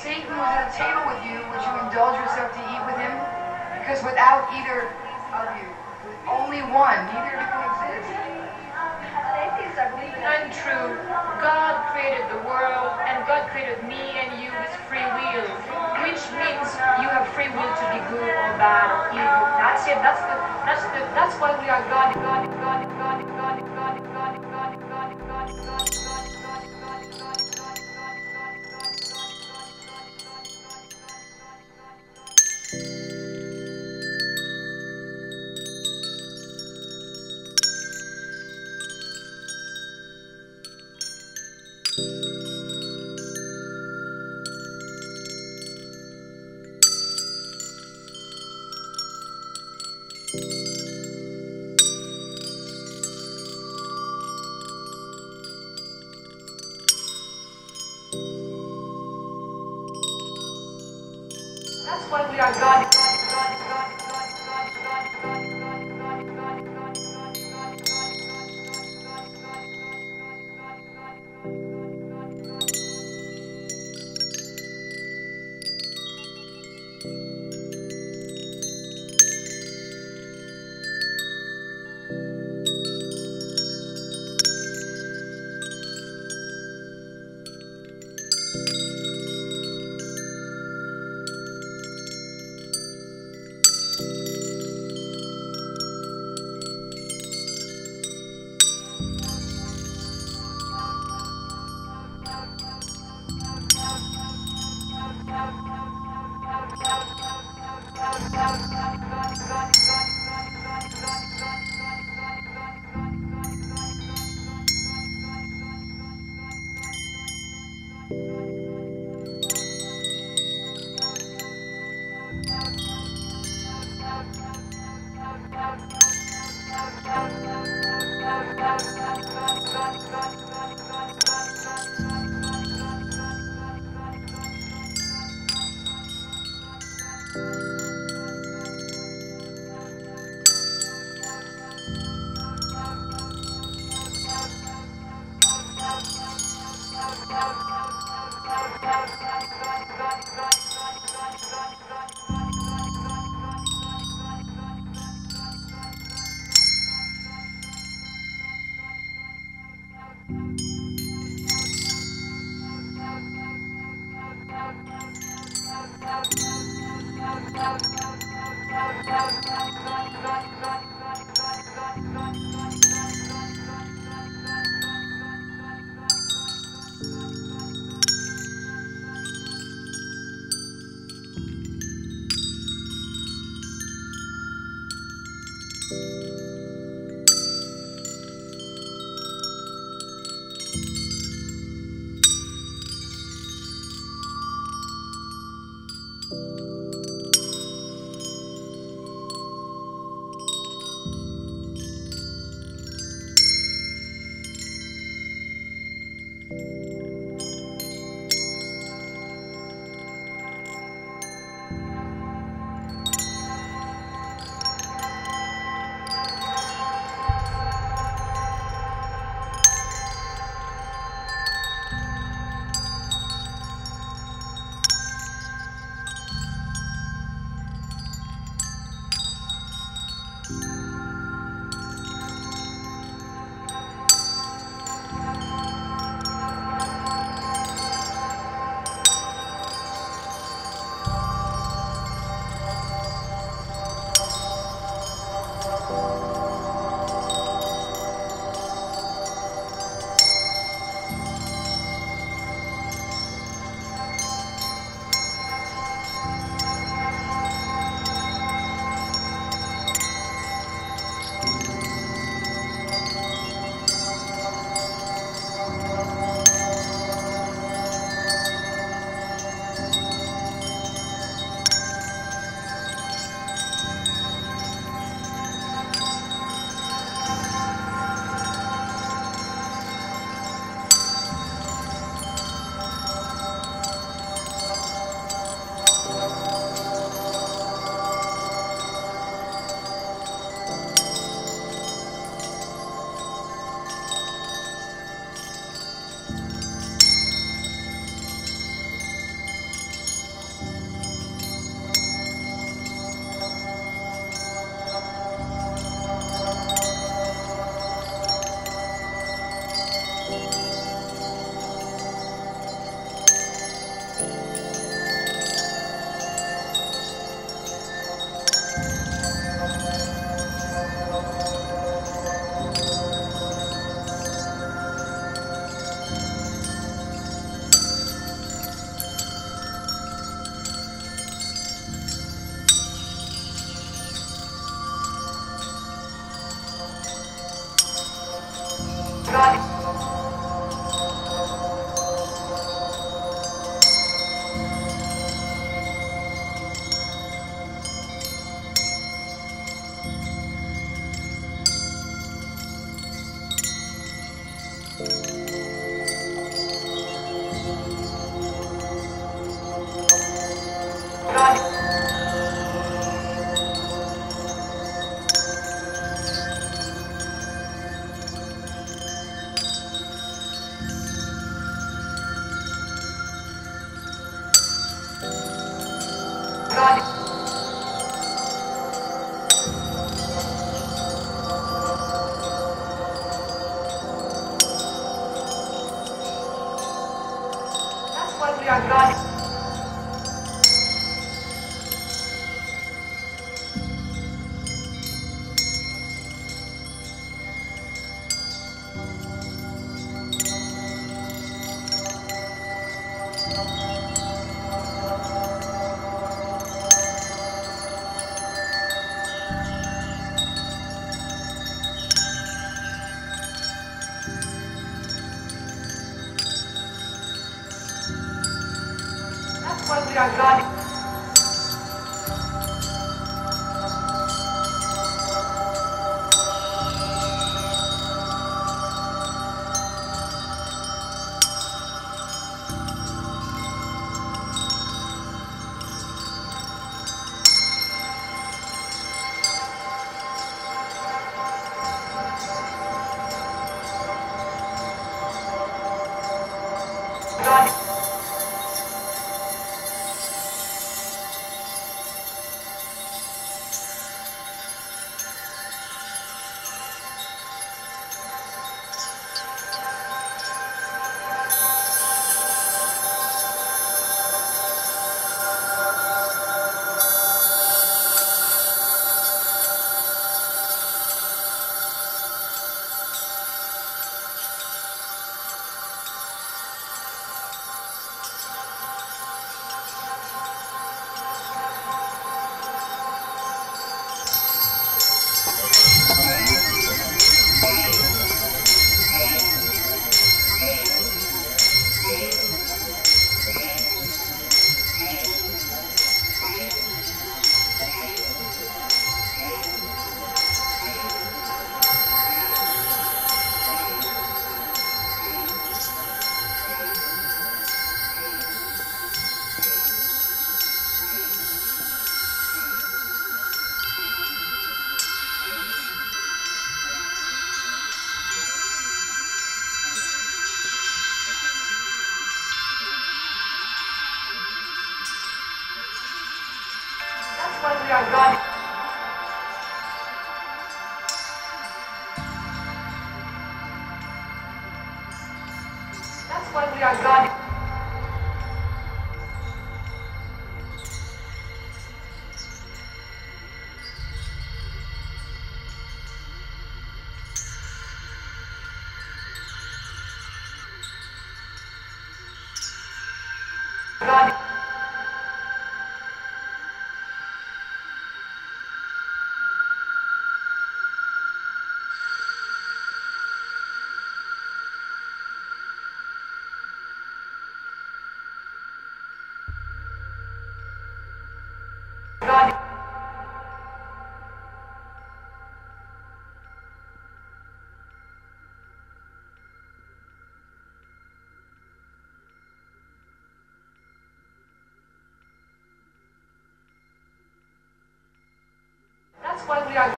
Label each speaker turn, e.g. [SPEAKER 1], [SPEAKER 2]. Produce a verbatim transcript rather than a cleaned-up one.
[SPEAKER 1] Satan was at a table with you, would you indulge yourself to eat with him? Because without either of you, with only one, neither of you can exist.
[SPEAKER 2] Untrue. God created the world, and God created me and you with free will, which means you have free will to be good or bad or evil. That's it. That's the. That's the. That's why we are God. God. God. God. God. God. God. God. God. God. God. That's why we are God. God. That's why we are God. That's why we are God. God. That's why we are God. That's why we are God. God. God. That's why we are